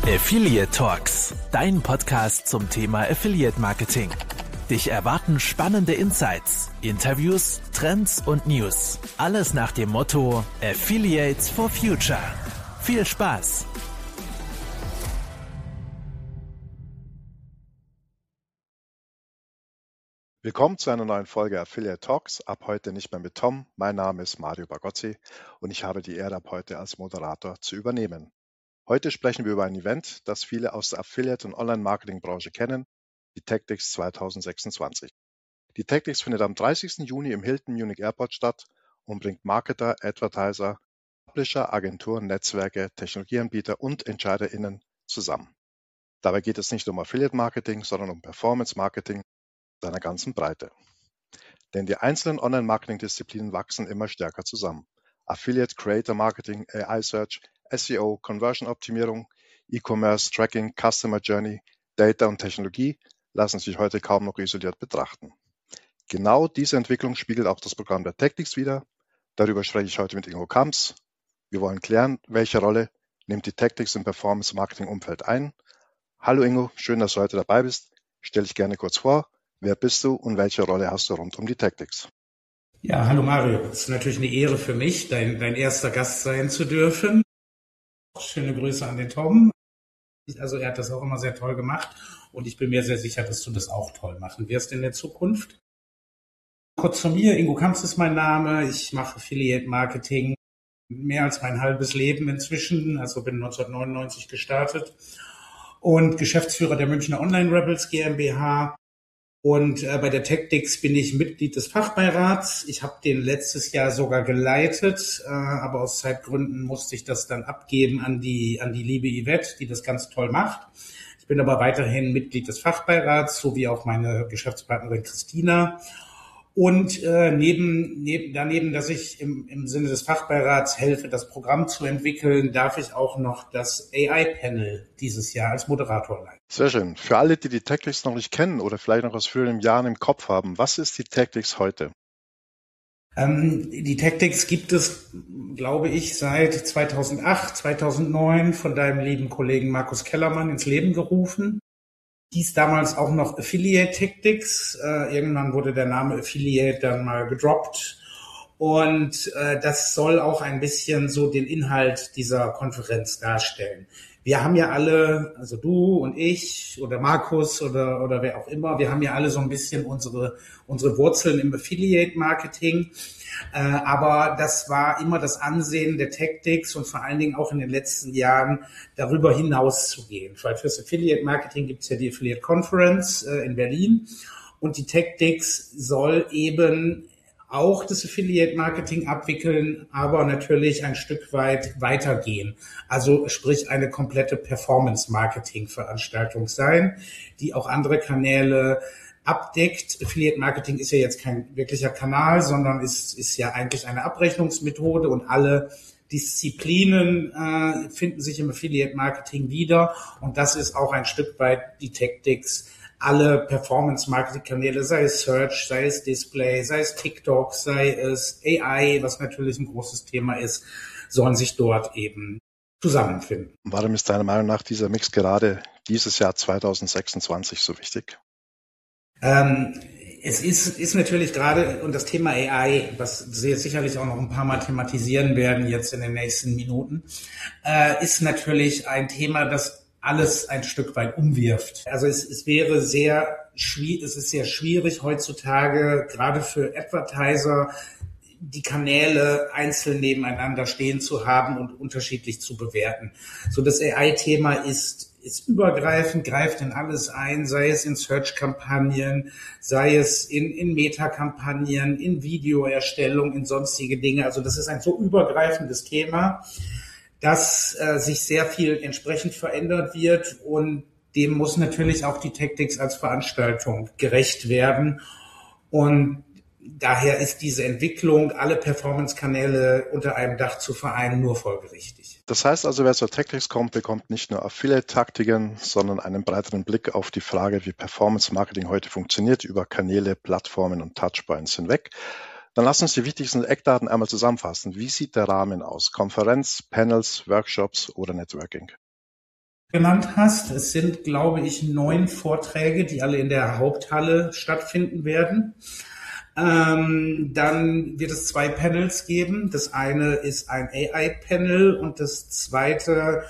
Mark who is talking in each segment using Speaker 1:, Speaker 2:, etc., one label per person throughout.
Speaker 1: Affiliate Talks, dein Podcast zum Thema Affiliate Marketing. Dich erwarten spannende Insights, Interviews, Trends und News. Alles nach dem Motto Affiliates for Future. Viel Spaß!
Speaker 2: Willkommen zu einer neuen Folge Affiliate Talks. Ab heute nicht mehr mit Tom. Mein Name ist Mario Bagozzi und ich habe die Ehre, ab heute als Moderator zu übernehmen. Heute sprechen wir über ein Event, das viele aus der Affiliate- und Online-Marketing-Branche kennen, die TechDix 2026. Die TechDix findet am 30. Juni im Hilton Munich Airport statt und bringt Marketer, Advertiser, Publisher, Agenturen, Netzwerke, Technologieanbieter und EntscheiderInnen zusammen. Dabei geht es nicht um Affiliate-Marketing, sondern um Performance-Marketing seiner ganzen Breite. Denn die einzelnen Online-Marketing-Disziplinen wachsen immer stärker zusammen. Affiliate, Creator Marketing, AI Search, SEO, Conversion-Optimierung, E-Commerce, Tracking, Customer Journey, Data und Technologie lassen sich heute kaum noch isoliert betrachten. Genau diese Entwicklung spiegelt auch das Programm der TechDix wider. Darüber spreche ich heute mit Ingo Kamps. Wir wollen klären, welche Rolle nimmt die TechDix im Performance-Marketing-Umfeld ein. Hallo Ingo, schön, dass du heute dabei bist. Stell dich gerne kurz vor. Wer bist du und welche Rolle hast du rund um die TechDix?
Speaker 3: Ja, hallo Mario. Es ist natürlich eine Ehre für mich, dein erster Gast sein zu dürfen. Schöne Grüße an den Tom. Also er hat das auch immer sehr toll gemacht und ich bin mir sehr sicher, dass du das auch toll machen wirst in der Zukunft. Kurz zu mir, Ingo Kamps ist mein Name. Ich mache Affiliate Marketing mehr als mein halbes Leben inzwischen. Also bin 1999 gestartet und Geschäftsführer der Münchner Online Rebels GmbH. Und bei der TechDix bin ich Mitglied des Fachbeirats. Ich habe den letztes Jahr sogar geleitet, aber aus Zeitgründen musste ich das dann abgeben an die liebe Yvette, die das ganz toll macht. Ich bin aber weiterhin Mitglied des Fachbeirats, so wie auch meine Geschäftspartnerin Christina. Und daneben, dass ich im Sinne des Fachbeirats helfe, das Programm zu entwickeln, darf ich auch noch das AI-Panel dieses Jahr als Moderator leiten.
Speaker 2: Sehr schön. Für alle, die die TechDix noch nicht kennen oder vielleicht noch aus früheren Jahren im Kopf haben, was ist die TechDix heute?
Speaker 3: Die TechDix gibt es, glaube ich, seit 2008, 2009 von deinem lieben Kollegen Markus Kellermann ins Leben gerufen. Hieß damals auch noch Affiliate TechDix. Irgendwann wurde der Name Affiliate dann mal gedroppt. Und das soll auch ein bisschen so den Inhalt dieser Konferenz darstellen. Wir haben ja alle, also du und ich oder Markus oder wer auch immer, wir haben ja alle so ein bisschen unsere Wurzeln im Affiliate-Marketing. Aber das war immer das Ansehen der TechDix und vor allen Dingen auch in den letzten Jahren darüber hinaus zu gehen. Weil fürs Affiliate-Marketing gibt es ja die Affiliate Conference in Berlin und die TechDix soll eben auch das Affiliate-Marketing abwickeln, aber natürlich ein Stück weit weitergehen. Also sprich eine komplette Performance-Marketing-Veranstaltung sein, die auch andere Kanäle abdeckt. Affiliate-Marketing ist ja jetzt kein wirklicher Kanal, sondern ist ja eigentlich eine Abrechnungsmethode und alle Disziplinen finden sich im Affiliate-Marketing wieder und das ist auch ein Stück weit die TechDix. Alle Performance-Marketing-Kanäle, sei es Search, sei es Display, sei es TikTok, sei es AI, was natürlich ein großes Thema ist, sollen sich dort eben zusammenfinden.
Speaker 2: Warum ist deiner Meinung nach dieser Mix gerade dieses Jahr 2026 so wichtig?
Speaker 3: Es ist natürlich gerade, und das Thema AI, was wir sicherlich auch noch ein paar Mal thematisieren werden jetzt in den nächsten Minuten, ist natürlich ein Thema, das alles ein Stück weit umwirft. Also es ist sehr schwierig heutzutage, gerade für Advertiser, die Kanäle einzeln nebeneinander stehen zu haben und unterschiedlich zu bewerten. So das AI-Thema ist übergreifend, greift in alles ein, sei es in Search-Kampagnen, sei es in Meta-Kampagnen, in Videoerstellung, in sonstige Dinge. Also das ist ein so übergreifendes Thema, dass sich sehr viel entsprechend verändert wird und dem muss natürlich auch die TechDix als Veranstaltung gerecht werden. Und daher ist diese Entwicklung, alle Performance-Kanäle unter einem Dach zu vereinen, nur folgerichtig.
Speaker 2: Das heißt also, wer zur TechDix kommt, bekommt nicht nur Affiliate-Taktiken, sondern einen breiteren Blick auf die Frage, wie Performance-Marketing heute funktioniert, über Kanäle, Plattformen und Touchpoints hinweg. Dann lass uns die wichtigsten Eckdaten einmal zusammenfassen. Wie sieht der Rahmen aus? Konferenz, Panels, Workshops oder Networking?
Speaker 3: genannt hast. Es sind, glaube ich, 9 Vorträge, die alle in der Haupthalle stattfinden werden. Dann wird es 2 Panels geben. Das eine ist ein AI-Panel und das zweite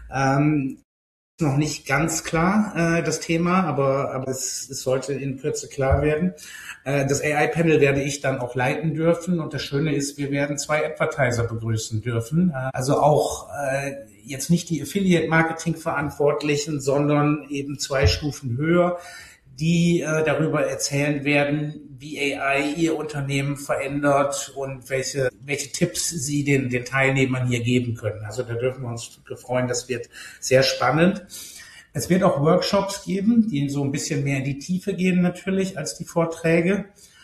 Speaker 3: ist noch nicht ganz klar, das Thema, aber es sollte in Kürze klar werden. Das AI-Panel werde ich dann auch leiten dürfen und das Schöne ist, wir werden 2 Advertiser begrüßen dürfen. Also auch jetzt nicht die Affiliate-Marketing-Verantwortlichen, sondern eben 2 Stufen höher, die darüber erzählen werden, wie AI ihr Unternehmen verändert und welche Tipps sie den Teilnehmern hier geben können. Also da dürfen wir uns freuen, das wird sehr spannend. Es wird auch Workshops geben, die so ein bisschen mehr in die Tiefe gehen natürlich als die Vorträge.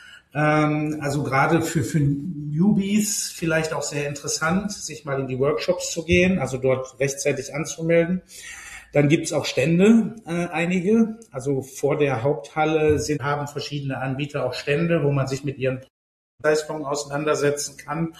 Speaker 3: Also gerade für Newbies vielleicht auch sehr interessant, sich mal in die Workshops zu gehen, also dort rechtzeitig anzumelden. Dann gibt's auch Stände, einige. Also vor der Haupthalle haben verschiedene Anbieter auch Stände, wo man sich mit ihren Leistungen auseinandersetzen kann.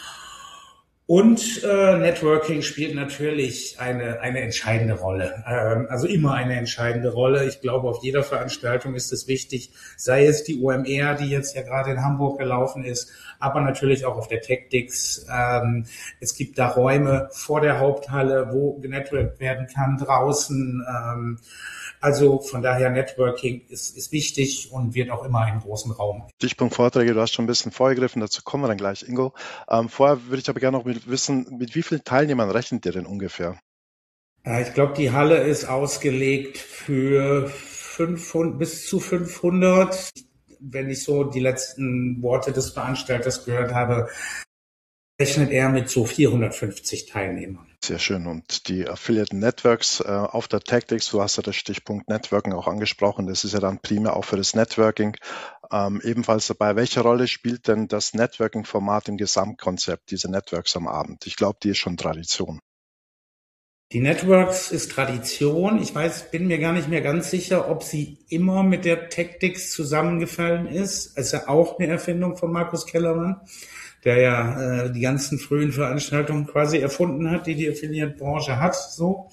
Speaker 3: Und Networking spielt natürlich eine entscheidende Rolle, also immer eine entscheidende Rolle. Ich glaube, auf jeder Veranstaltung ist es wichtig, sei es die OMR, die jetzt ja gerade in Hamburg gelaufen ist, aber natürlich auch auf der TechDix. Es gibt da Räume vor der Haupthalle, wo genetworkt werden kann, draußen. Also von daher Networking ist wichtig und wird auch immer einen großen Raum.
Speaker 2: Stichpunkt Vorträge, du hast schon ein bisschen vorgegriffen, dazu kommen wir dann gleich, Ingo. Vorher würde ich aber gerne noch wissen, mit wie vielen Teilnehmern rechnet ihr denn ungefähr?
Speaker 3: Ich glaube, die Halle ist ausgelegt für 500, bis zu 500. Wenn ich so die letzten Worte des Veranstalters gehört habe, rechnet er mit so 450 Teilnehmern.
Speaker 2: Sehr schön. Und die Affiliate Networks auf der TechDix, du hast ja das Stichpunkt Networking auch angesprochen, das ist ja dann primär auch für das Networking ebenfalls dabei. Welche Rolle spielt denn das Networking-Format im Gesamtkonzept, diese Networks am Abend? Ich glaube, die ist schon Tradition.
Speaker 3: Die Networks ist Tradition. Ich bin mir gar nicht mehr ganz sicher, ob sie immer mit der TechDix zusammengefallen ist. Es ist ja auch eine Erfindung von Markus Kellermann, der ja die ganzen frühen Veranstaltungen quasi erfunden hat, die Affiliate-Branche hat. So,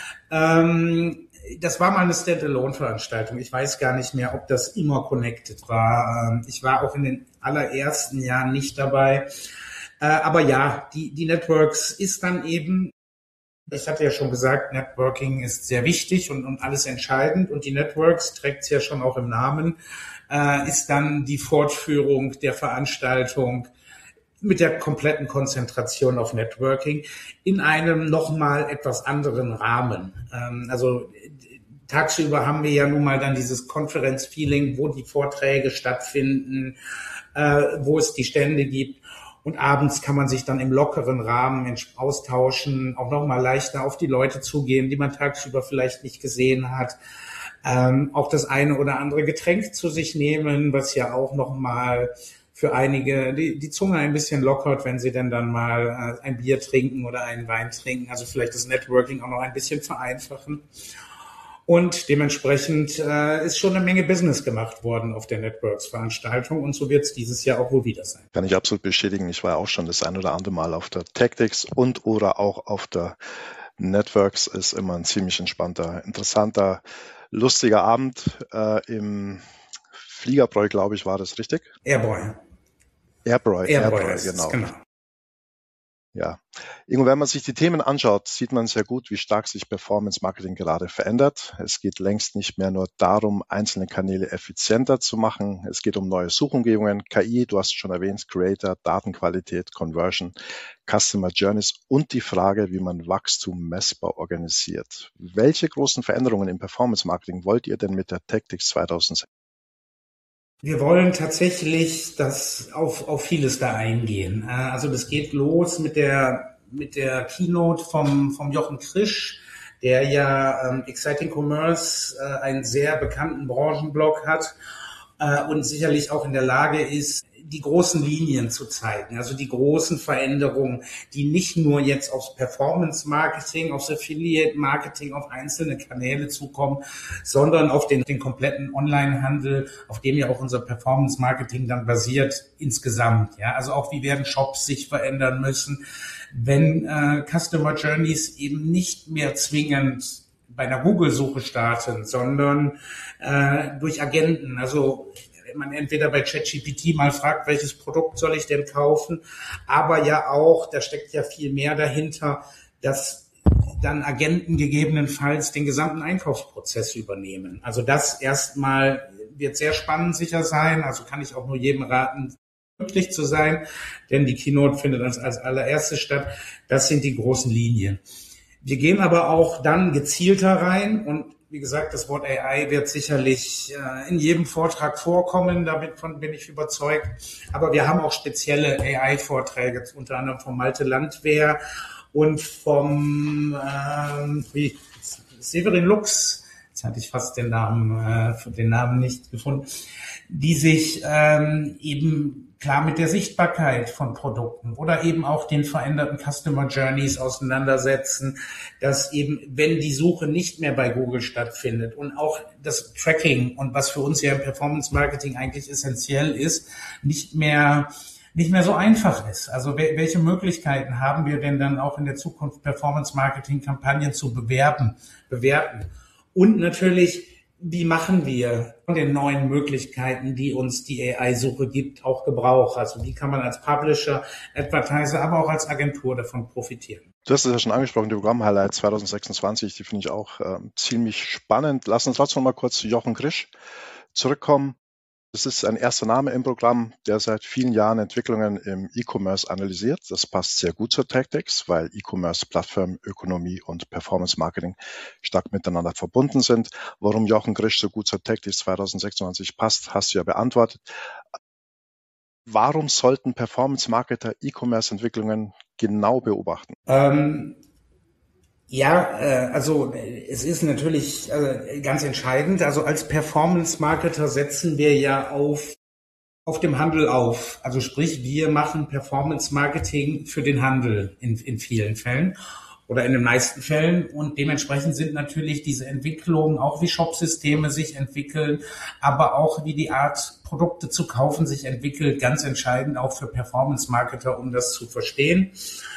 Speaker 3: das war mal eine Standalone-Veranstaltung. Ich weiß gar nicht mehr, ob das immer connected war. Ich war auch in den allerersten Jahren nicht dabei. Aber ja, die Networks ist dann eben, ich hatte ja schon gesagt, Networking ist sehr wichtig und alles entscheidend. Und die Networks, trägt es ja schon auch im Namen, ist dann die Fortführung der Veranstaltung mit der kompletten Konzentration auf Networking in einem nochmal etwas anderen Rahmen. Also tagsüber haben wir ja nun mal dann dieses Konferenzfeeling, wo die Vorträge stattfinden, wo es die Stände gibt. Und abends kann man sich dann im lockeren Rahmen austauschen, auch nochmal leichter auf die Leute zugehen, die man tagsüber vielleicht nicht gesehen hat. Auch das eine oder andere Getränk zu sich nehmen, was ja auch nochmal für einige die Zunge ein bisschen lockert, wenn sie dann mal ein Bier trinken oder einen Wein trinken. Also vielleicht das Networking auch noch ein bisschen vereinfachen. Und dementsprechend ist schon eine Menge Business gemacht worden auf der Networks-Veranstaltung und so wird es dieses Jahr auch wohl wieder sein.
Speaker 2: Kann ich absolut bestätigen. Ich war auch schon das ein oder andere Mal auf der TechDix und oder auch auf der Networks. Ist immer ein ziemlich entspannter, interessanter, lustiger Abend im Fliegerbräu, glaube ich, war das richtig?
Speaker 3: Airbräu,
Speaker 2: genau. Ja. Ingo, wenn man sich die Themen anschaut, sieht man sehr gut, wie stark sich Performance Marketing gerade verändert. Es geht längst nicht mehr nur darum, einzelne Kanäle effizienter zu machen. Es geht um neue Suchumgebungen, KI, du hast es schon erwähnt, Creator, Datenqualität, Conversion, Customer Journeys und die Frage, wie man Wachstum messbar organisiert. Welche großen Veränderungen im Performance Marketing wollt ihr denn mit der TechDix 2006?
Speaker 3: Wir wollen tatsächlich auf vieles da eingehen. Also das geht los mit der Keynote vom Jochen Krisch, der ja Exciting Commerce, einen sehr bekannten Branchenblog hat und sicherlich auch in der Lage ist, die großen Linien zu zeigen, also die großen Veränderungen, die nicht nur jetzt aufs Performance-Marketing, aufs Affiliate-Marketing, auf einzelne Kanäle zukommen, sondern auf den kompletten Online-Handel, auf dem ja auch unser Performance-Marketing dann basiert insgesamt. Ja, also auch wie werden Shops sich verändern müssen, wenn Customer Journeys eben nicht mehr zwingend bei einer Google-Suche starten, sondern durch Agenten. Also man entweder bei ChatGPT mal fragt, welches Produkt soll ich denn kaufen, aber ja auch, da steckt ja viel mehr dahinter, dass dann Agenten gegebenenfalls den gesamten Einkaufsprozess übernehmen. Also das erstmal wird sehr spannend sicher sein, also kann ich auch nur jedem raten, glücklich zu sein, denn die Keynote findet als allererstes statt. Das sind die großen Linien. Wir gehen aber auch dann gezielter rein und wie gesagt, das Wort AI wird sicherlich in jedem Vortrag vorkommen, davon bin ich überzeugt. Aber wir haben auch spezielle AI-Vorträge, unter anderem vom Malte Landwehr und vom Severin Lux. Jetzt hatte ich fast den Namen nicht gefunden, die sich eben klar mit der Sichtbarkeit von Produkten oder eben auch den veränderten Customer Journeys auseinandersetzen, dass eben, wenn die Suche nicht mehr bei Google stattfindet und auch das Tracking und was für uns ja im Performance Marketing eigentlich essentiell ist, nicht mehr so einfach ist. Also welche Möglichkeiten haben wir denn dann auch in der Zukunft Performance Marketing Kampagnen zu bewerten? Und natürlich, wie machen wir von den neuen Möglichkeiten, die uns die AI-Suche gibt, auch Gebrauch? Also wie kann man als Publisher, Advertiser, aber auch als Agentur davon profitieren?
Speaker 2: Du hast es ja schon angesprochen, die Programm-Highlights 2026, die finde ich auch ziemlich spannend. Lass uns trotzdem mal kurz zu Jochen Grisch zurückkommen. Das ist ein erster Name im Programm, der seit vielen Jahren Entwicklungen im E-Commerce analysiert. Das passt sehr gut zur Tactics, weil E-Commerce, Plattform, Ökonomie und Performance Marketing stark miteinander verbunden sind. Warum Jochen Grisch so gut zur Tactics 2026 passt, hast du ja beantwortet. Warum sollten Performance-Marketer E-Commerce-Entwicklungen genau beobachten?
Speaker 3: Also es ist natürlich ganz entscheidend. Also als Performance-Marketer setzen wir ja auf dem Handel auf. Also sprich, wir machen Performance-Marketing für den Handel in vielen Fällen oder in den meisten Fällen. Und dementsprechend sind natürlich diese Entwicklungen, auch wie Shopsysteme sich entwickeln, aber auch wie die Art, Produkte zu kaufen, sich entwickelt, ganz entscheidend auch für Performance-Marketer, um das zu verstehen.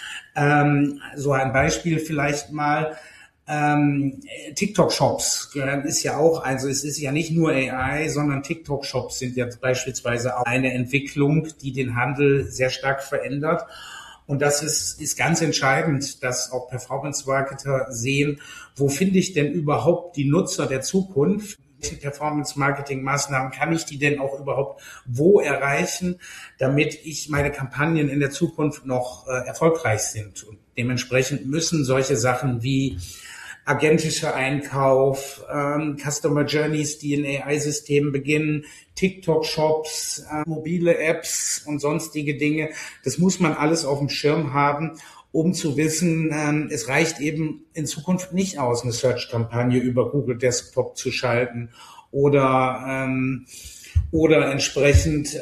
Speaker 3: So ein Beispiel vielleicht mal, TikTok-Shops ist ja auch, also es ist ja nicht nur AI, sondern TikTok-Shops sind jetzt beispielsweise auch eine Entwicklung, die den Handel sehr stark verändert. Und das ist ganz entscheidend, dass auch Performance-Marketer sehen, wo finde ich denn überhaupt die Nutzer der Zukunft? Welche Performance-Marketing-Maßnahmen kann ich die denn auch überhaupt wo erreichen, damit ich meine Kampagnen in der Zukunft noch erfolgreich sind? Und dementsprechend müssen solche Sachen wie agentischer Einkauf, Customer Journeys, die in AI-Systemen beginnen, TikTok-Shops, mobile Apps und sonstige Dinge, das muss man alles auf dem Schirm haben, um zu wissen, es reicht eben in Zukunft nicht aus, eine Search-Kampagne über Google Desktop zu schalten oder entsprechend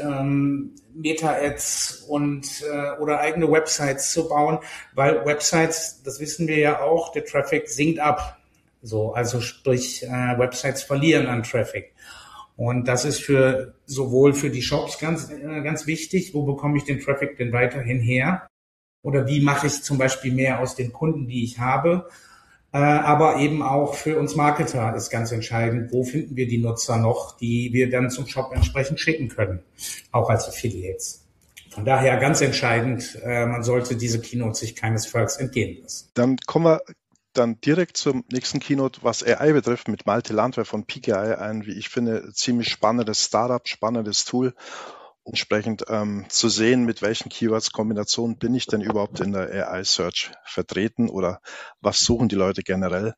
Speaker 3: Meta-Ads oder eigene Websites zu bauen, weil Websites, das wissen wir ja auch, der Traffic sinkt ab. So, also sprich, Websites verlieren an Traffic. Und das ist sowohl für die Shops ganz wichtig, wo bekomme ich den Traffic denn weiterhin her? Oder wie mache ich zum Beispiel mehr aus den Kunden, die ich habe? Aber eben auch für uns Marketer ist ganz entscheidend, wo finden wir die Nutzer noch, die wir dann zum Shop entsprechend schicken können, auch als Affiliates. Von daher ganz entscheidend, man sollte diese Keynote sich keinesfalls entgehen lassen.
Speaker 2: Dann kommen wir dann direkt zum nächsten Keynote, was AI betrifft, mit Malte Landwehr von PeakAI, ein, wie ich finde, ziemlich spannendes Startup, spannendes Tool. Entsprechend zu sehen, mit welchen Keywords-Kombinationen bin ich denn überhaupt in der AI-Search vertreten oder was suchen die Leute generell.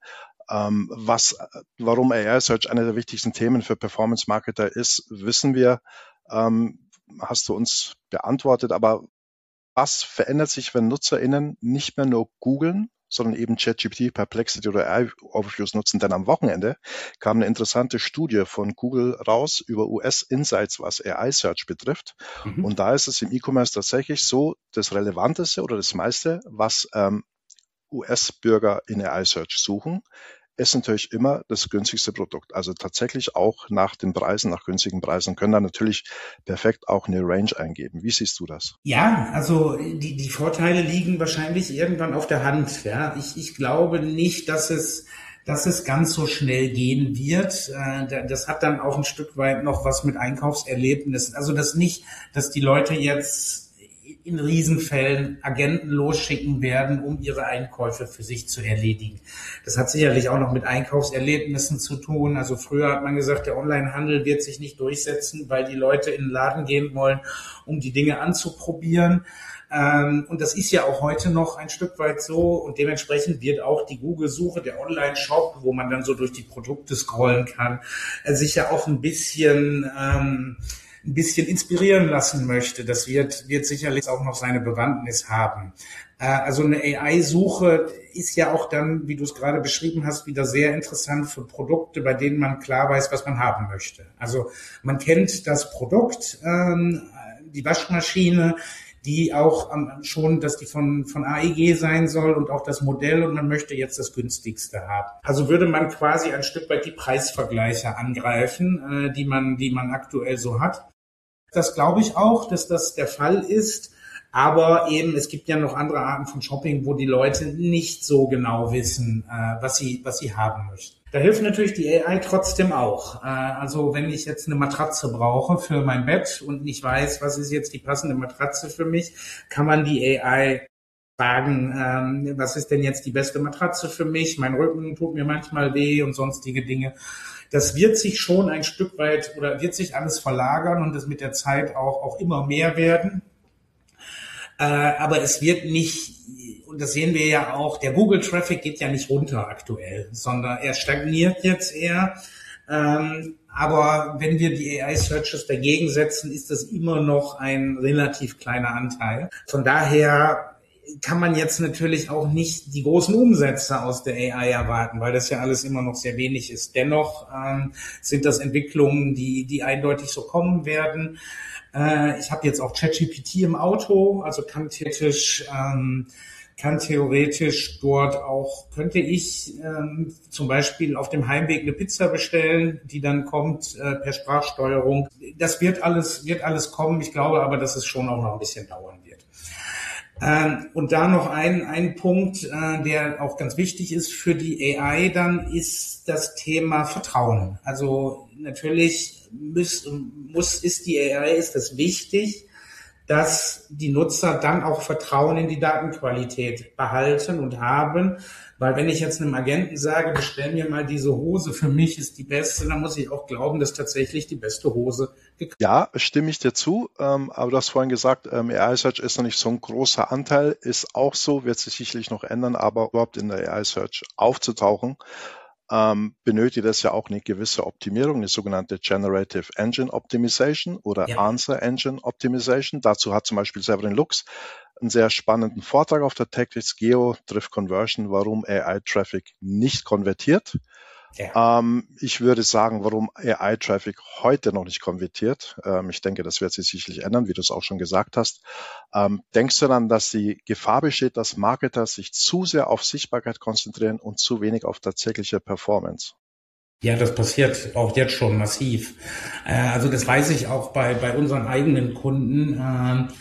Speaker 2: Warum AI-Search eine der wichtigsten Themen für Performance-Marketer ist, wissen wir, hast du uns beantwortet. Aber was verändert sich, wenn NutzerInnen nicht mehr nur googeln, sondern eben ChatGPT, Perplexity oder AI-Overviews nutzen? Denn am Wochenende kam eine interessante Studie von Google raus über US-Insights, was AI-Search betrifft. Und da ist es im E-Commerce tatsächlich so, das Relevanteste oder das meiste, was US-Bürger in AI-Search suchen, ist natürlich immer das günstigste Produkt. Also tatsächlich auch nach den Preisen, nach günstigen Preisen, können da natürlich perfekt auch eine Range eingeben. Wie siehst du das?
Speaker 3: Ja, also die Vorteile liegen wahrscheinlich irgendwann auf der Hand. Ja, ich glaube nicht, dass es dass es ganz so schnell gehen wird. Das hat dann auch ein Stück weit noch was mit Einkaufserlebnissen. Also das nicht, dass die Leute jetzt in Riesenfällen Agenten losschicken werden, um ihre Einkäufe für sich zu erledigen. Das hat sicherlich auch noch mit Einkaufserlebnissen zu tun. Also früher hat man gesagt, der Onlinehandel wird sich nicht durchsetzen, weil die Leute in den Laden gehen wollen, um die Dinge anzuprobieren. Und das ist ja auch heute noch ein Stück weit so. Und dementsprechend wird auch die Google-Suche, der Online-Shop, wo man dann so durch die Produkte scrollen kann, sich ja auch ein bisschen inspirieren lassen möchte. Das wird sicherlich auch noch seine Bewandtnis haben. Also eine AI-Suche ist ja auch dann, wie du es gerade beschrieben hast, wieder sehr interessant für Produkte, bei denen man klar weiß, was man haben möchte. Also man kennt das Produkt, die Waschmaschine, die auch schon, dass die von AEG sein soll und auch das Modell, und man möchte jetzt das günstigste haben. Also würde man quasi ein Stück weit die Preisvergleiche angreifen, die man aktuell so hat. Das glaube ich auch, dass das der Fall ist. Aber eben, es gibt ja noch andere Arten von Shopping, wo die Leute nicht so genau wissen, was sie haben möchten. Da hilft natürlich die AI trotzdem auch. Also wenn ich jetzt eine Matratze brauche für mein Bett und nicht weiß, was ist jetzt die passende Matratze für mich, kann man die AI fragen, was ist denn jetzt die beste Matratze für mich? Mein Rücken tut mir manchmal weh und sonstige Dinge. Das wird sich schon ein Stück weit oder wird sich alles verlagern und das mit der Zeit auch immer mehr werden. Aber es wird nicht, und das sehen wir ja auch, der Google-Traffic geht ja nicht runter aktuell, sondern er stagniert jetzt eher. Aber wenn wir die AI-Searches dagegen setzen, ist das immer noch ein relativ kleiner Anteil. Von daher kann man jetzt natürlich auch nicht die großen Umsätze aus der AI erwarten, weil das ja alles immer noch sehr wenig ist. Dennoch sind das Entwicklungen, die eindeutig so kommen werden. Ich habe jetzt auch ChatGPT im Auto, also kann theoretisch dort auch, könnte ich zum Beispiel auf dem Heimweg eine Pizza bestellen, die dann kommt per Sprachsteuerung. Das wird alles kommen. Ich glaube aber, dass es schon auch noch ein bisschen dauern wird. Und da noch ein Punkt, der auch ganz wichtig ist für die AI, dann ist das Thema Vertrauen. Also natürlich ist das wichtig, dass die Nutzer dann auch Vertrauen in die Datenqualität behalten und haben. Weil wenn ich jetzt einem Agenten sage, bestell mir mal diese Hose, für mich ist die beste, dann muss ich auch glauben, dass tatsächlich die beste Hose gekauft wird.
Speaker 2: Ja, stimme ich dir zu, aber du hast vorhin gesagt, AI-Search ist noch nicht so ein großer Anteil, ist auch so, wird sich sicherlich noch ändern, aber überhaupt in der AI-Search aufzutauchen, benötigt es ja auch eine gewisse Optimierung, eine sogenannte Generative Engine Optimization oder Answer Engine Optimization. Dazu hat zum Beispiel Severin Lux einen sehr spannenden Vortrag auf der TechWiz Geo Drift Conversion, warum AI-Traffic nicht konvertiert. Ja. Ich würde sagen, warum AI-Traffic heute noch nicht konvertiert. Ich denke, das wird sich sicherlich ändern, wie du es auch schon gesagt hast. Denkst du dann, dass die Gefahr besteht, dass Marketer sich zu sehr auf Sichtbarkeit konzentrieren und zu wenig auf tatsächliche Performance?
Speaker 3: Ja, das passiert auch jetzt schon massiv. Also das weiß ich auch bei unseren eigenen Kunden.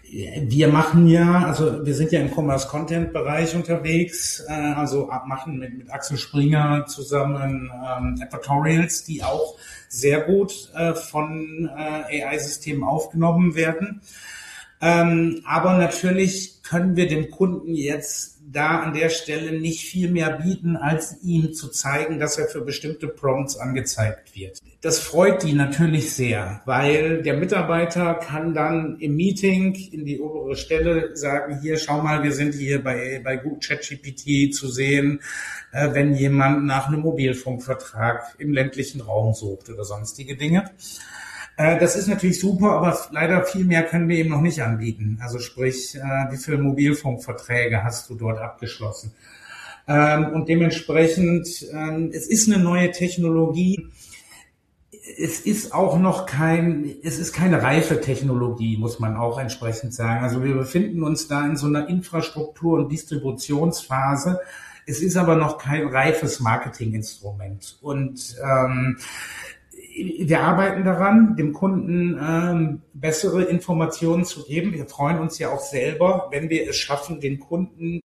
Speaker 3: Wir sind ja im Commerce-Content-Bereich unterwegs, also machen mit Axel Springer zusammen Advertorials, die auch sehr gut von AI-Systemen aufgenommen werden. Aber natürlich können wir dem Kunden jetzt da an der Stelle nicht viel mehr bieten, als ihm zu zeigen, dass er für bestimmte Prompts angezeigt wird. Das freut die natürlich sehr, weil der Mitarbeiter kann dann im Meeting in die obere Stelle sagen, hier, schau mal, wir sind hier bei ChatGPT zu sehen, wenn jemand nach einem Mobilfunkvertrag im ländlichen Raum sucht oder sonstige Dinge. Das ist natürlich super, aber leider viel mehr können wir eben noch nicht anbieten. Also sprich, wie viele Mobilfunkverträge hast du dort abgeschlossen? Und dementsprechend, es ist eine neue Technologie. Es ist auch noch keine reife Technologie, muss man auch entsprechend sagen. Also wir befinden uns da in so einer Infrastruktur- und Distributionsphase. Es ist aber noch kein reifes Marketinginstrument. Und wir arbeiten daran, dem Kunden bessere Informationen zu geben. Wir freuen uns ja auch selber, wenn wir es schaffen, den Kunden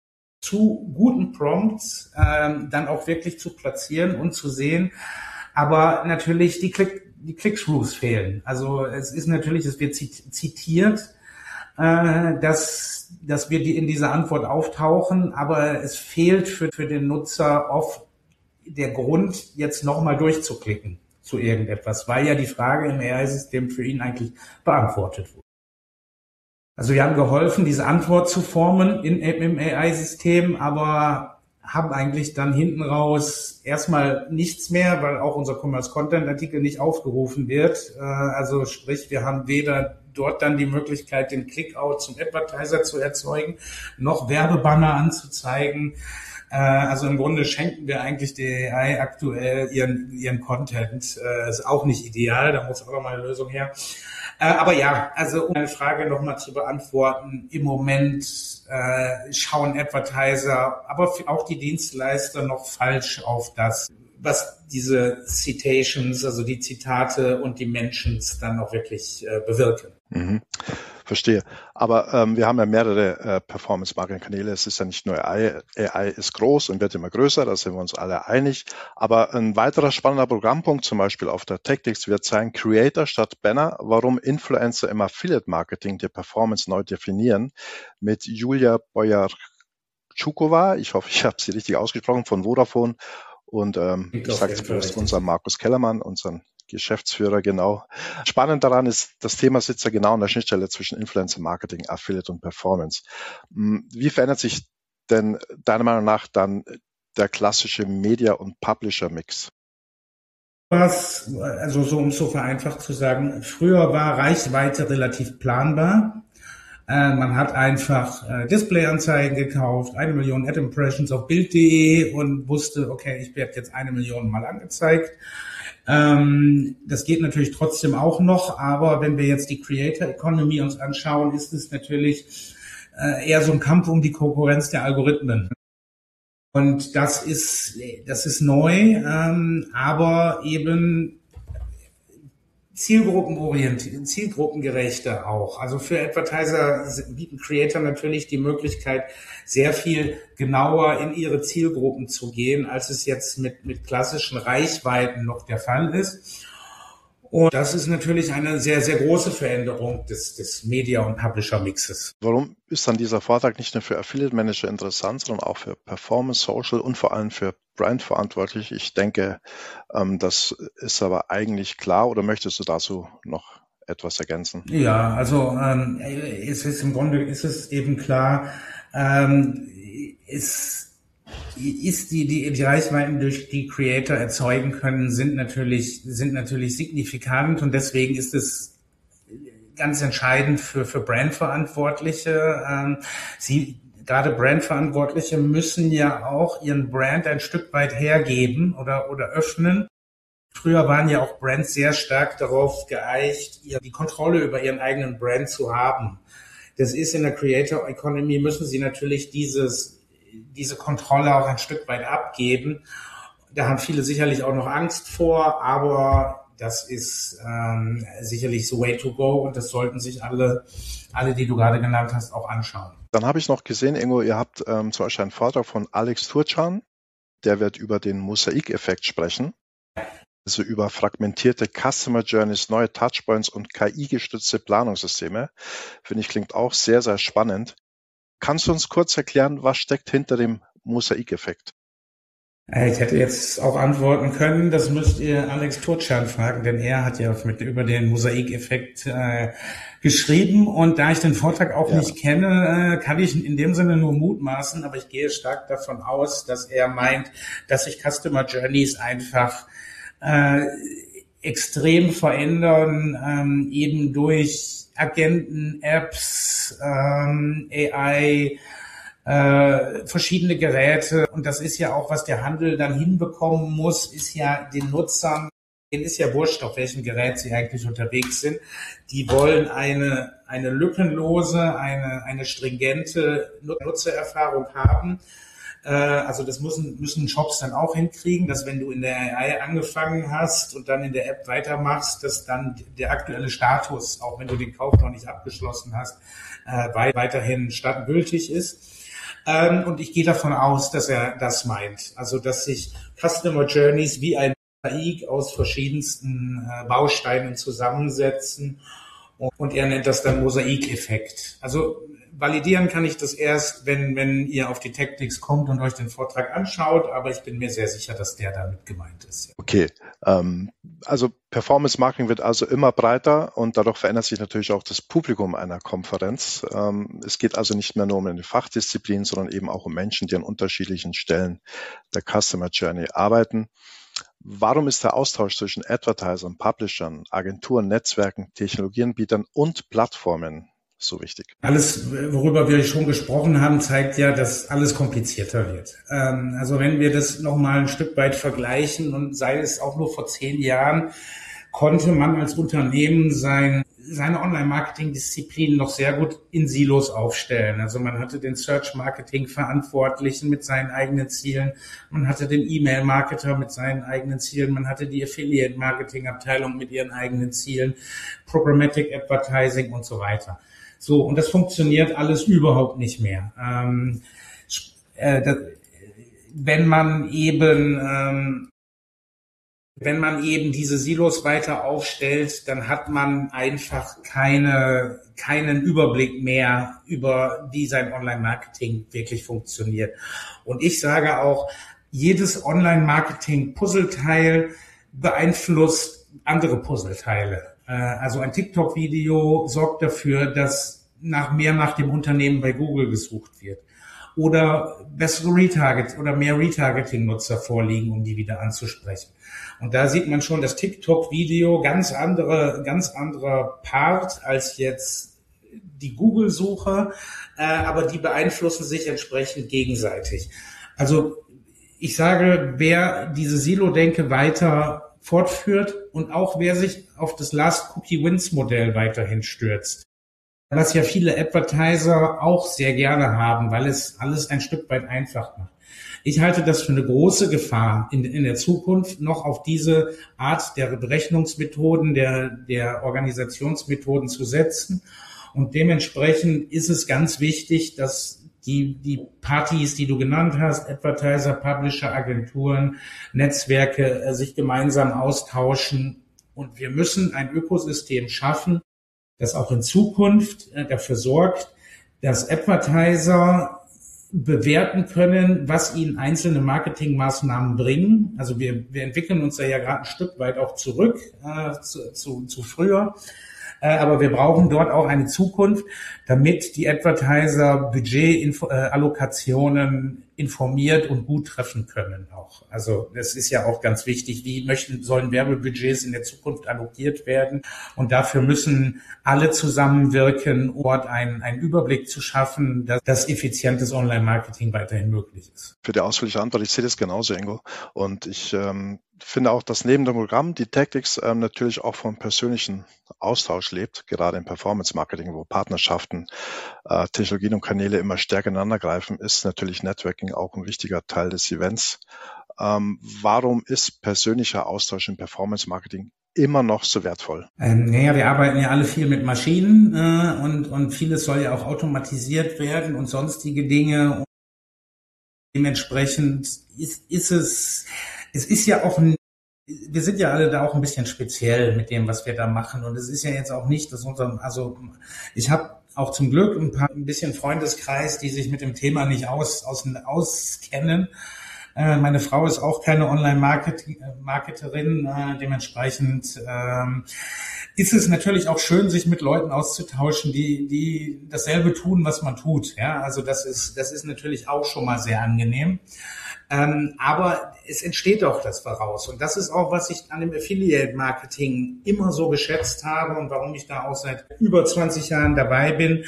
Speaker 3: zu guten Prompts dann auch wirklich zu platzieren und zu sehen. Aber natürlich die Click-Throughs fehlen. Also es ist natürlich, es wird zitiert, dass wir in dieser Antwort auftauchen, aber es fehlt für den Nutzer oft der Grund, jetzt nochmal durchzuklicken zu irgendetwas, weil ja die Frage im AI-System für ihn eigentlich beantwortet wurde. Also wir haben geholfen, diese Antwort zu formen im AI-System, aber haben eigentlich dann hinten raus erstmal nichts mehr, weil auch unser Commerce-Content-Artikel nicht aufgerufen wird. Also sprich, wir haben weder dort dann die Möglichkeit, den Click-Out zum Advertiser zu erzeugen, noch Werbebanner anzuzeigen. Also im Grunde schenken wir eigentlich der AI aktuell ihren Content. Ist auch nicht ideal, da muss auch noch mal eine Lösung her. Aber ja, also um eine Frage nochmal zu beantworten, im Moment schauen Advertiser, aber auch die Dienstleister noch falsch auf das, was diese Citations, also die Zitate und die Mentions dann auch wirklich bewirken.
Speaker 2: Mhm. Verstehe. Aber wir haben ja mehrere Performance-Marketing-Kanäle. Es ist ja nicht nur AI. AI ist groß und wird immer größer, da sind wir uns alle einig. Aber ein weiterer spannender Programmpunkt, zum Beispiel auf der Tactics, wird sein Creator statt Banner, warum Influencer im Affiliate-Marketing die Performance neu definieren, mit Julia Bojarczukova. Ich hoffe, ich habe sie richtig ausgesprochen, von Vodafone. Und ich sage jetzt bloß unser Markus Kellermann, unseren Geschäftsführer, genau. Spannend daran ist, das Thema sitzt ja genau an der Schnittstelle zwischen Influencer Marketing, Affiliate und Performance. Wie verändert sich denn deiner Meinung nach dann der klassische Media- und Publisher-Mix?
Speaker 3: Also so, um es so vereinfacht zu sagen, früher war Reichweite relativ planbar. Man hat einfach Displayanzeigen gekauft, 1 Million Ad-Impressions auf Bild.de und wusste, okay, ich werde jetzt 1 Million mal angezeigt. Das geht natürlich trotzdem auch noch, aber wenn wir jetzt die Creator Economy uns anschauen, ist es natürlich eher so ein Kampf um die Konkurrenz der Algorithmen. Und das ist neu, aber eben zielgruppengerechter auch. Also für Advertiser bieten Creator natürlich die Möglichkeit, sehr viel genauer in ihre Zielgruppen zu gehen, als es jetzt mit klassischen Reichweiten noch der Fall ist. Und das ist natürlich eine sehr, sehr große Veränderung des Media- und Publisher-Mixes.
Speaker 2: Warum ist dann dieser Vortrag nicht nur für Affiliate Manager interessant, sondern auch für Performance, Social und vor allem für Brand verantwortlich? Ich denke, das ist aber eigentlich klar. Oder möchtest du dazu noch etwas ergänzen?
Speaker 3: Ja, also es ist im Grunde eben klar, die Reichweiten, durch die Creator erzeugen können, sind natürlich signifikant, und deswegen ist es ganz entscheidend für Brandverantwortliche. Gerade Brandverantwortliche müssen ja auch ihren Brand ein Stück weit hergeben oder öffnen. Früher waren ja auch Brands sehr stark darauf geeicht, die Kontrolle über ihren eigenen Brand zu haben. Das ist in der Creator Economy, müssen sie natürlich diese Kontrolle auch ein Stück weit abgeben. Da haben viele sicherlich auch noch Angst vor, aber das ist sicherlich the way to go, und das sollten sich alle, die du gerade genannt hast, auch anschauen.
Speaker 2: Dann habe ich noch gesehen, Ingo, ihr habt zum Beispiel einen Vortrag von Alex Turcan, der wird über den Mosaikeffekt sprechen. Also über fragmentierte Customer Journeys, neue Touchpoints und KI-gestützte Planungssysteme. Finde ich, klingt auch sehr, sehr spannend. Kannst du uns kurz erklären, was steckt hinter dem Mosaikeffekt?
Speaker 3: Ich hätte jetzt auch antworten können, das müsst ihr Alex Turcan fragen, denn er hat ja über den Mosaikeffekt geschrieben, und da ich den Vortrag auch nicht kenne, kann ich in dem Sinne nur mutmaßen, aber ich gehe stark davon aus, dass er meint, dass sich Customer Journeys einfach extrem verändern, eben durch Agenten, Apps, AI, verschiedene Geräte. Und das ist ja auch, was der Handel dann hinbekommen muss, ist ja den Nutzern, denen ist ja wurscht, auf welchem Gerät sie eigentlich unterwegs sind. Die wollen eine lückenlose, eine stringente Nutzererfahrung haben. Also das müssen Shops dann auch hinkriegen, dass wenn du in der AI angefangen hast und dann in der App weitermachst, dass dann der aktuelle Status, auch wenn du den Kauf noch nicht abgeschlossen hast, weiterhin gültig ist. Und ich gehe davon aus, dass er das meint. Also, dass sich Customer Journeys wie ein Mosaik aus verschiedensten Bausteinen zusammensetzen. Und er nennt das dann Mosaikeffekt. Also validieren kann ich das erst, wenn ihr auf die Tactics kommt und euch den Vortrag anschaut, aber ich bin mir sehr sicher, dass der damit gemeint ist.
Speaker 2: Okay, also Performance Marketing wird also immer breiter und dadurch verändert sich natürlich auch das Publikum einer Konferenz. Es geht also nicht mehr nur um eine Fachdisziplin, sondern eben auch um Menschen, die an unterschiedlichen Stellen der Customer Journey arbeiten. Warum ist der Austausch zwischen Advertisern, Publishern, Agenturen, Netzwerken, Technologieanbietern und Plattformen so wichtig?
Speaker 3: Alles, worüber wir schon gesprochen haben, zeigt ja, dass alles komplizierter wird. Also wenn wir das nochmal ein Stück weit vergleichen und sei es auch nur vor 10 Jahren, konnte man als Unternehmen seine Online-Marketing-Disziplin noch sehr gut in Silos aufstellen. Also man hatte den Search-Marketing-Verantwortlichen mit seinen eigenen Zielen, man hatte den E-Mail-Marketer mit seinen eigenen Zielen, man hatte die Affiliate-Marketing-Abteilung mit ihren eigenen Zielen, Programmatic Advertising und so weiter. So, und das funktioniert alles überhaupt nicht mehr. Wenn man eben diese Silos weiter aufstellt, dann hat man einfach keinen Überblick mehr über, wie sein Online-Marketing wirklich funktioniert. Und ich sage auch, jedes Online-Marketing-Puzzleteil beeinflusst andere Puzzleteile. Also ein TikTok-Video sorgt dafür, dass mehr nach dem Unternehmen bei Google gesucht wird. Oder bessere mehr Retargeting-Nutzer vorliegen, um die wieder anzusprechen. Und da sieht man schon, das TikTok-Video ganz anderer Part als jetzt die Google-Suche, aber die beeinflussen sich entsprechend gegenseitig. Also ich sage, wer diese Silo-Denke weiter fortführt und auch wer sich auf das Last-Cookie-Wins-Modell weiterhin stürzt, was ja viele Advertiser auch sehr gerne haben, weil es alles ein Stück weit einfach macht. Ich halte das für eine große Gefahr in der Zukunft, noch auf diese Art der Berechnungsmethoden, der Organisationsmethoden zu setzen. Und dementsprechend ist es ganz wichtig, dass die Partys, die du genannt hast, Advertiser, Publisher, Agenturen, Netzwerke, sich gemeinsam austauschen. Und wir müssen ein Ökosystem schaffen, das auch in Zukunft dafür sorgt, dass Advertiser bewerten können, was ihnen einzelne Marketingmaßnahmen bringen. Also wir entwickeln uns da ja gerade ein Stück weit auch zurück zu früher. Aber wir brauchen dort auch eine Zukunft, damit die Advertiser Budgetallokationen informiert und gut treffen können auch. Also das ist ja auch ganz wichtig. Sollen Werbebudgets in der Zukunft allokiert werden? Und dafür müssen alle zusammenwirken, dort einen Überblick zu schaffen, dass effizientes Online-Marketing weiterhin möglich ist.
Speaker 2: Für die ausführliche Antwort. Ich sehe das genauso, Ingo. Und ich finde auch, dass neben dem Programm die Tactics natürlich auch vom persönlichen Austausch lebt, gerade im Performance-Marketing, wo Partnerschaften, Technologien und Kanäle immer stärker ineinandergreifen, ist natürlich Networking auch ein wichtiger Teil des Events. Warum ist persönlicher Austausch im Performance-Marketing immer noch so wertvoll?
Speaker 3: Wir arbeiten ja alle viel mit Maschinen und vieles soll ja auch automatisiert werden und sonstige Dinge. Und dementsprechend ist es ist ja auch wir sind ja alle da auch ein bisschen speziell mit dem, was wir da machen. Und es ist ja jetzt auch nicht, ich habe auch zum Glück ein bisschen Freundeskreis, die sich mit dem Thema nicht auskennen. Meine Frau ist auch keine Online-Marketerin. Dementsprechend ist es natürlich auch schön, sich mit Leuten auszutauschen, die dasselbe tun, was man tut. Ja, also das ist natürlich auch schon mal sehr angenehm. Aber es entsteht auch das voraus. Und das ist auch, was ich an dem Affiliate-Marketing immer so geschätzt habe und warum ich da auch seit über 20 Jahren dabei bin.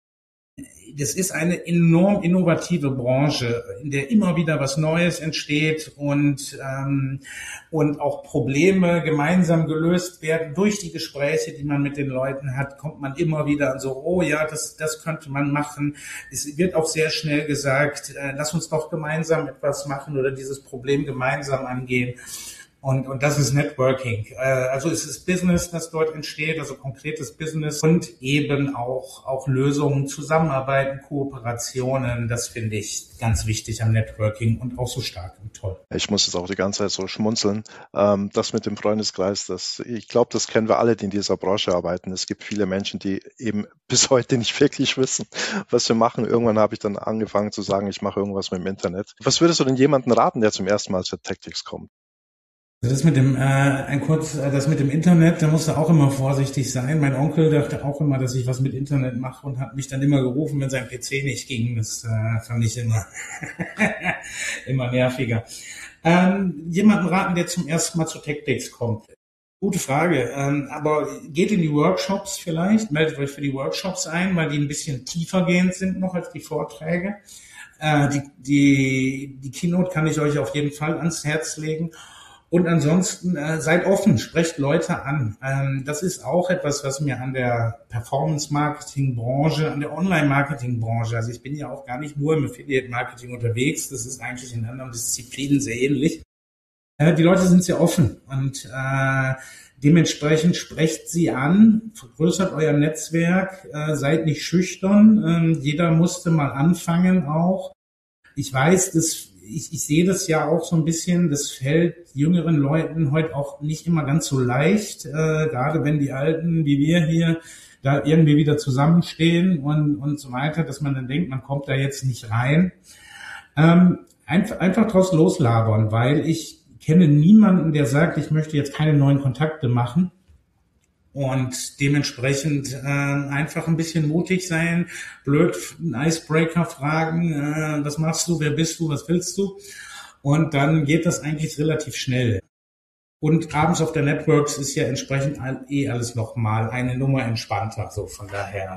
Speaker 3: Das ist eine enorm innovative Branche, in der immer wieder was Neues entsteht und auch Probleme gemeinsam gelöst werden. Durch die Gespräche, die man mit den Leuten hat, kommt man immer wieder an so, oh ja, das könnte man machen. Es wird auch sehr schnell gesagt, lass uns doch gemeinsam etwas machen oder dieses Problem gemeinsam angehen. Und das ist Networking. Also es ist Business, das dort entsteht, also konkretes Business und eben auch Lösungen, Zusammenarbeiten, Kooperationen. Das finde ich ganz wichtig am Networking und auch so stark und toll.
Speaker 2: Ich muss jetzt auch die ganze Zeit so schmunzeln. Das mit dem Freundeskreis, ich glaube, das kennen wir alle, die in dieser Branche arbeiten. Es gibt viele Menschen, die eben bis heute nicht wirklich wissen, was wir machen. Irgendwann habe ich dann angefangen zu sagen, ich mache irgendwas mit dem Internet. Was würdest du denn jemandem raten, der zum ersten Mal zur Tactics kommt?
Speaker 3: Das mit dem das mit dem Internet, da musst du auch immer vorsichtig sein. Mein Onkel dachte auch immer, dass ich was mit Internet mache und hat mich dann immer gerufen, wenn sein PC nicht ging. Das fand ich immer immer nerviger. Jemanden raten, der zum ersten Mal zu Tactics kommt. Gute Frage. Aber geht in die Workshops vielleicht, meldet euch für die Workshops ein, weil die ein bisschen tiefergehend sind noch als die Vorträge. Die Keynote kann ich euch auf jeden Fall ans Herz legen. Und ansonsten seid offen, sprecht Leute an. Das ist auch etwas, was mir an der Performance-Marketing-Branche, an der Online-Marketing-Branche, also ich bin ja auch gar nicht nur im Affiliate-Marketing unterwegs, das ist eigentlich in anderen Disziplinen sehr ähnlich. Die Leute sind sehr offen und dementsprechend sprecht sie an, vergrößert euer Netzwerk, seid nicht schüchtern. Jeder musste mal anfangen auch. Ich weiß, ich sehe das ja auch so ein bisschen, das fällt jüngeren Leuten heute auch nicht immer ganz so leicht, gerade wenn die Alten, wie wir hier, da irgendwie wieder zusammenstehen und so weiter, dass man dann denkt, man kommt da jetzt nicht rein. Einfach draus loslabern, weil ich kenne niemanden, der sagt, ich möchte jetzt keine neuen Kontakte machen. Und dementsprechend einfach ein bisschen mutig sein, blöd einen Icebreaker fragen, was machst du, wer bist du, was willst du? Und dann geht das eigentlich relativ schnell. Und abends auf der Networks ist ja entsprechend alles nochmal eine Nummer entspannter. So von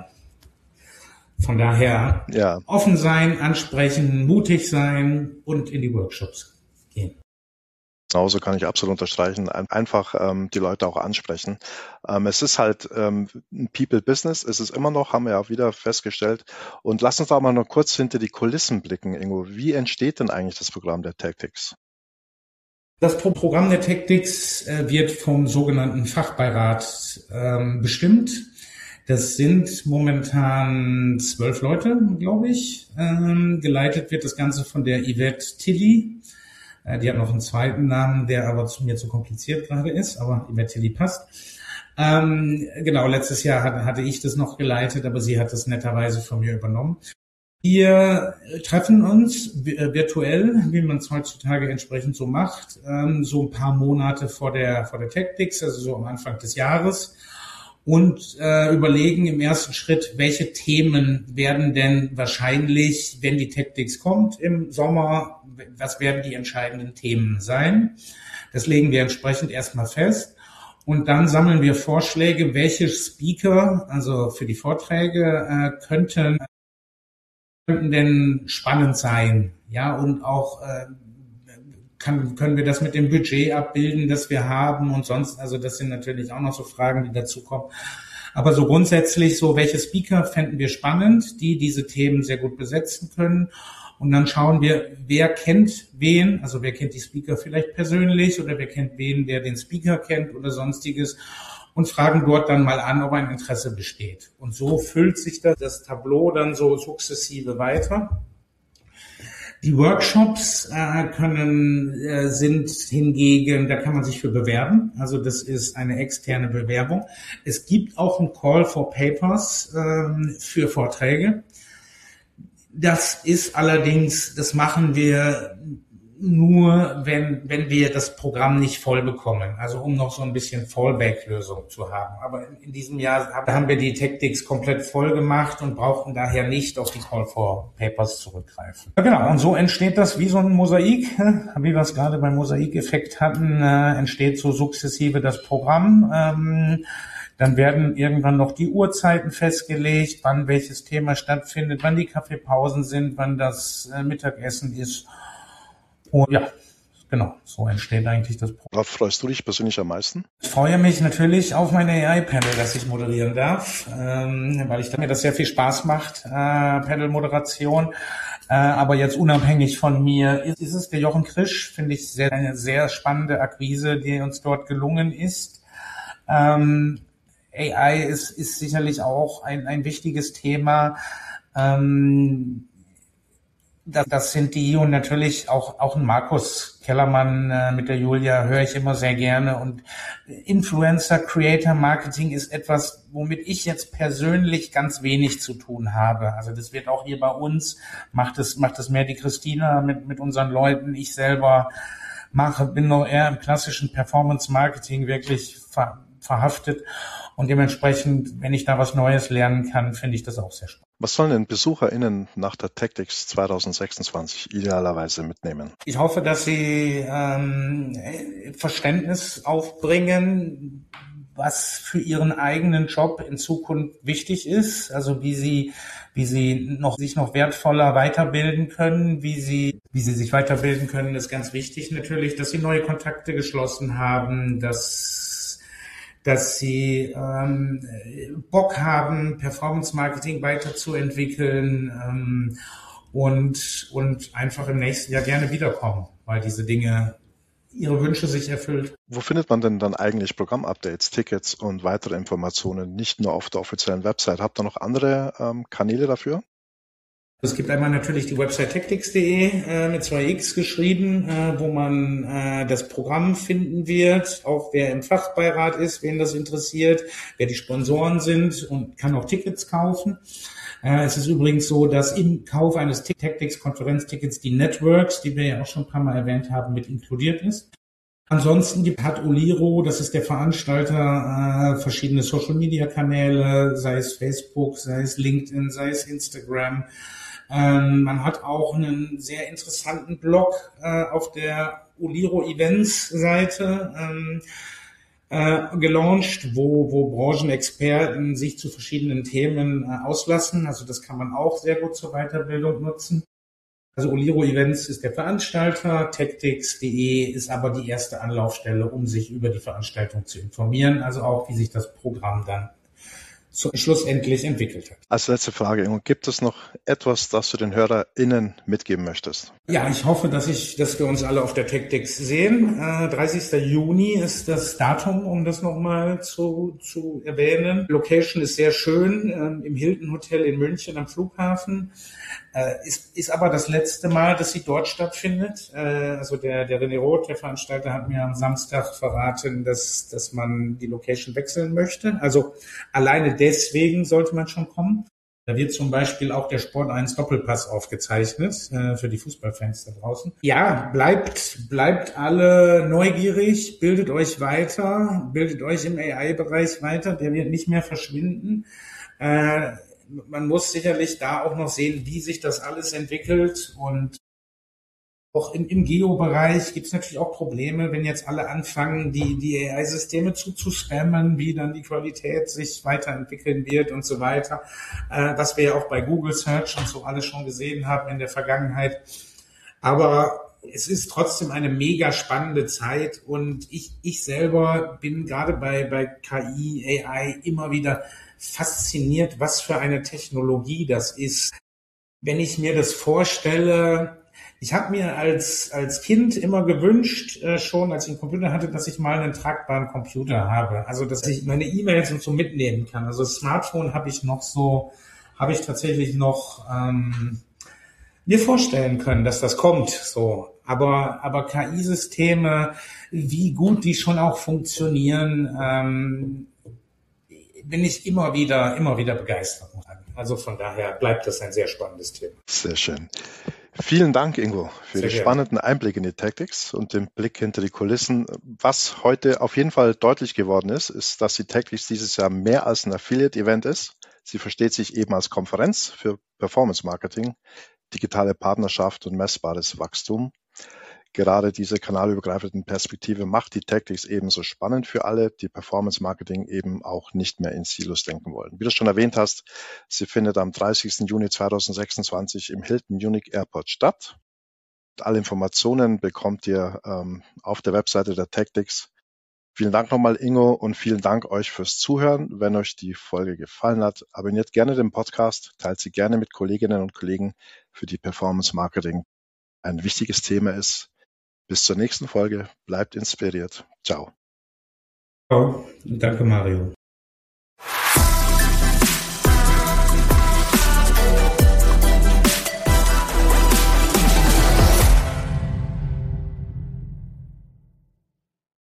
Speaker 3: daher
Speaker 2: Ja.
Speaker 3: Offen sein, ansprechen, mutig sein und in die Workshops gehen.
Speaker 2: Genauso kann ich absolut unterstreichen. Einfach die Leute auch ansprechen. Es ist halt ein People-Business. Es ist immer noch, haben wir ja auch wieder festgestellt. Und lass uns da mal noch kurz hinter die Kulissen blicken, Ingo. Wie entsteht denn eigentlich das Programm der Tactics?
Speaker 3: Das Programm der Tactics wird vom sogenannten Fachbeirat bestimmt. Das sind momentan 12 Leute, glaube ich. Geleitet wird das Ganze von der Yvette Tilly. Die hat noch einen zweiten Namen, der aber mir zu kompliziert gerade ist, aber Yvette Tilly passt. Genau, letztes Jahr hatte ich das noch geleitet, aber sie hat das netterweise von mir übernommen. Wir treffen uns virtuell, wie man es heutzutage entsprechend so macht, so ein paar Monate vor der Tactics, also so am Anfang des Jahres. Und überlegen im ersten Schritt, welche Themen werden denn wahrscheinlich, wenn die Tactics kommt im Sommer, was werden die entscheidenden Themen sein? Das legen wir entsprechend erstmal fest. Und dann sammeln wir Vorschläge, welche Speaker, also für die Vorträge, könnten denn spannend sein. Ja, und auch können wir das mit dem Budget abbilden, das wir haben und sonst, also das sind natürlich auch noch so Fragen, die dazu kommen. Aber so grundsätzlich so, welche Speaker fänden wir spannend, die diese Themen sehr gut besetzen können. Und dann schauen wir, wer kennt wen, also wer kennt die Speaker vielleicht persönlich oder wer kennt wen, der den Speaker kennt oder sonstiges und fragen dort dann mal an, ob ein Interesse besteht. Und so füllt sich das Tableau dann so sukzessive weiter. Die Workshops sind hingegen, da kann man sich für bewerben. Also das ist eine externe Bewerbung. Es gibt auch einen Call for Papers für Vorträge. Das ist allerdings, das machen wir nur, wenn wir das Programm nicht voll bekommen. Also um noch so ein bisschen Fallback-Lösung zu haben. Aber in diesem Jahr haben wir die Tactics komplett voll gemacht und brauchten daher nicht auf die Call for Papers zurückgreifen. Ja, genau, und so entsteht das wie so ein Mosaik, wie wir es gerade beim Mosaikeffekt hatten, entsteht so sukzessive das Programm. Dann werden irgendwann noch die Uhrzeiten festgelegt, wann welches Thema stattfindet, wann die Kaffeepausen sind, wann das Mittagessen ist. Und ja, genau, so entsteht eigentlich das Programm.
Speaker 2: Worauf freust du dich persönlich am meisten?
Speaker 3: Ich freue mich natürlich auf mein AI-Panel, das ich moderieren darf, weil mir das sehr viel Spaß macht, Panel-Moderation. Aber jetzt unabhängig von mir ist es der Jochen Krisch, finde ich eine sehr spannende Akquise, die uns dort gelungen ist. AI ist sicherlich auch ein wichtiges Thema. Das sind die und natürlich auch ein Markus Kellermann mit der Julia höre ich immer sehr gerne. Und Influencer, Creator Marketing ist etwas, womit ich jetzt persönlich ganz wenig zu tun habe. Also das wird auch hier bei uns, macht es mehr die Christina mit unseren Leuten. Ich selber bin noch eher im klassischen Performance Marketing wirklich verhaftet. Und dementsprechend, wenn ich da was Neues lernen kann, finde ich das auch sehr spannend.
Speaker 2: Was sollen denn BesucherInnen nach der TechTex 2026 idealerweise mitnehmen?
Speaker 3: Ich hoffe, dass sie Verständnis aufbringen, was für ihren eigenen Job in Zukunft wichtig ist, also wie sie sich noch wertvoller weiterbilden können, wie sie sich weiterbilden können, ist ganz wichtig natürlich, dass sie neue Kontakte geschlossen haben, dass sie Bock haben, Performance-Marketing weiterzuentwickeln und einfach im nächsten Jahr gerne wiederkommen, weil diese Dinge ihre Wünsche sich erfüllt.
Speaker 2: Wo findet man denn dann eigentlich Programmupdates, Tickets und weitere Informationen, nicht nur auf der offiziellen Website? Habt ihr noch andere Kanäle dafür?
Speaker 3: Es gibt einmal natürlich die Website tactics.de mit 2x geschrieben, wo man das Programm finden wird, auch wer im Fachbeirat ist, wen das interessiert, wer die Sponsoren sind und kann auch Tickets kaufen. Es ist übrigens so, dass im Kauf eines Tactics-Konferenztickets die Networks, die wir ja auch schon ein paar Mal erwähnt haben, mit inkludiert ist. Ansonsten hat Oliro, das ist der Veranstalter, verschiedene Social-Media-Kanäle, sei es Facebook, sei es LinkedIn, sei es Instagram. Man hat auch einen sehr interessanten Blog auf der Oliro Events Seite gelauncht, wo Branchenexperten sich zu verschiedenen Themen auslassen. Also das kann man auch sehr gut zur Weiterbildung nutzen. Also Oliro Events ist der Veranstalter, tactics.de ist aber die erste Anlaufstelle, um sich über die Veranstaltung zu informieren, also auch, wie sich das Programm dann schlussendlich entwickelt hat.
Speaker 2: Als letzte Frage, Ingo, gibt es noch etwas, das du den HörerInnen mitgeben möchtest?
Speaker 3: Ja, ich hoffe, dass wir uns alle auf der TechTex sehen. 30. Juni ist das Datum, um das nochmal zu erwähnen. Location ist sehr schön, im Hilton Hotel in München am Flughafen. Ist aber das letzte Mal, dass sie dort stattfindet. Also der René Roth, der Veranstalter, hat mir am Samstag verraten, dass man die Location wechseln möchte. Also alleine deswegen sollte man schon kommen. Da wird zum Beispiel auch der Sport 1 Doppelpass aufgezeichnet für die Fußballfans da draußen. Ja, bleibt alle neugierig, bildet euch weiter, bildet euch im AI-Bereich weiter, der wird nicht mehr verschwinden. Man muss sicherlich da auch noch sehen, wie sich das alles entwickelt, und auch im Geo-Bereich gibt es natürlich auch Probleme, wenn jetzt alle anfangen, die AI-Systeme zu spammen, wie dann die Qualität sich weiterentwickeln wird und so weiter, was wir ja auch bei Google Search und so alles schon gesehen haben in der Vergangenheit. Aber es ist trotzdem eine mega spannende Zeit, und ich selber bin gerade bei KI, AI immer wieder fasziniert, was für eine Technologie das ist. Wenn ich mir das vorstelle, ich habe mir als Kind immer gewünscht, schon als ich einen Computer hatte, dass ich mal einen tragbaren Computer habe. Also dass ich meine E-Mails und so mitnehmen kann. Also das Smartphone habe ich tatsächlich noch mir vorstellen können, dass das kommt. So, aber KI-Systeme, wie gut die schon auch funktionieren, bin ich immer wieder begeistert. Also von daher bleibt das ein sehr spannendes Thema.
Speaker 2: Sehr schön. Vielen Dank, Ingo, für den spannenden Einblick in die TechTex und den Blick hinter die Kulissen. Was heute auf jeden Fall deutlich geworden ist, dass die TechTex dieses Jahr mehr als ein Affiliate-Event ist. Sie versteht sich eben als Konferenz für Performance-Marketing, digitale Partnerschaft und messbares Wachstum. Gerade diese kanalübergreifende Perspektive macht die TechTex ebenso spannend für alle, die Performance-Marketing eben auch nicht mehr in Silos denken wollen. Wie du schon erwähnt hast, sie findet am 30. Juni 2026 im Hilton Munich Airport statt. Alle Informationen bekommt ihr auf der Webseite der Tactics. Vielen Dank nochmal, Ingo, und vielen Dank euch fürs Zuhören. Wenn euch die Folge gefallen hat, abonniert gerne den Podcast, teilt sie gerne mit Kolleginnen und Kollegen, für die Performance Marketing ein wichtiges Thema ist. Bis zur nächsten Folge. Bleibt inspiriert. Ciao.
Speaker 3: Ciao. Danke, Mario.